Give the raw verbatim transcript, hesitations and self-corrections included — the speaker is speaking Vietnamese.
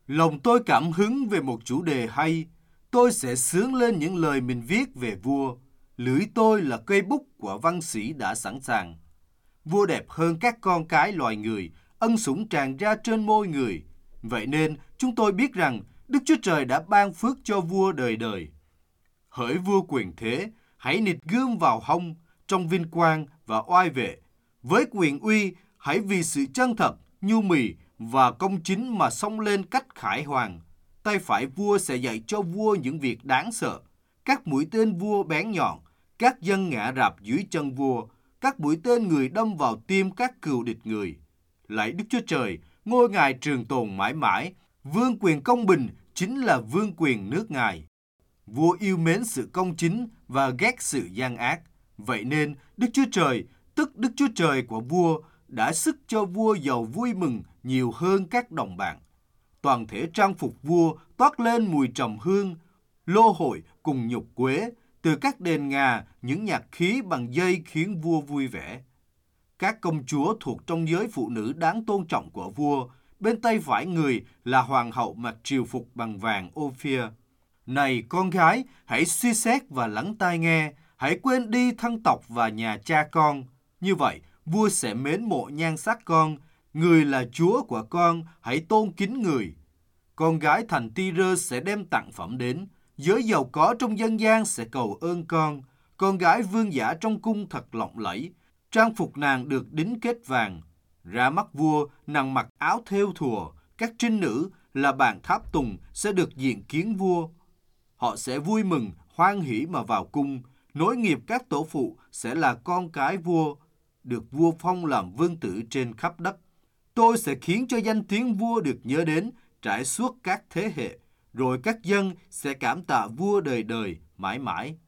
Lòng tôi cảm hứng về một chủ đề hay, tôi sẽ xướng lên những lời mình viết về vua. Lưỡi tôi là cây bút của văn sĩ đã sẵn sàng. Vua đẹp hơn các con cái loài người, ân sủng tràn ra trên môi người. Vậy nên chúng tôi biết rằng Đức Chúa Trời đã ban phước cho vua đời đời. Hỡi vua quyền thế, hãy nịt gươm vào hông, trong vinh quang và oai vệ. Với quyền uy, hãy vì sự chân thật, nhu mì và công chính mà xông lên cách khải hoàn. Tay phải vua sẽ dạy cho vua những việc đáng sợ. Các mũi tên vua bén nhọn, các dân ngã rạp dưới chân vua, các mũi tên người đâm vào tim các cừu địch người. Lạy Đức Chúa Trời, ngôi Ngài trường tồn mãi mãi, vương quyền công bình chính là vương quyền nước Ngài. Vua yêu mến sự công chính và ghét sự gian ác. Vậy nên Đức Chúa Trời, tức Đức Chúa Trời của vua, đã sức cho vua giàu vui mừng nhiều hơn các đồng bạn. Toàn thể trang phục vua toát lên mùi trầm hương, lô hội cùng nhục quế, từ các đền ngà những nhạc khí bằng dây khiến vua vui vẻ. Các công chúa thuộc trong giới phụ nữ đáng tôn trọng của vua, bên tay phải người là hoàng hậu mặc triều phục bằng vàng Ophir. Này con gái, hãy suy xét và lắng tai nghe, hãy quên đi thân tộc và nhà cha con. Như vậy, vua sẽ mến mộ nhan sắc con, người là chúa của con, hãy tôn kính người. Con gái thành Tyre sẽ đem tặng phẩm đến, giới giàu có trong dân gian sẽ cầu ơn con. Con gái vương giả trong cung thật lộng lẫy, trang phục nàng được đính kết vàng. Ra mắt vua, nàng mặc áo thêu thùa, các trinh nữ là bạn tháp tùng sẽ được diện kiến vua. Họ sẽ vui mừng, hoan hỉ mà vào cung, nối nghiệp các tổ phụ sẽ là con cái vua, được vua phong làm vương tử trên khắp đất. Tôi sẽ khiến cho danh tiếng vua được nhớ đến, trải suốt các thế hệ, rồi các dân sẽ cảm tạ vua đời đời, mãi mãi.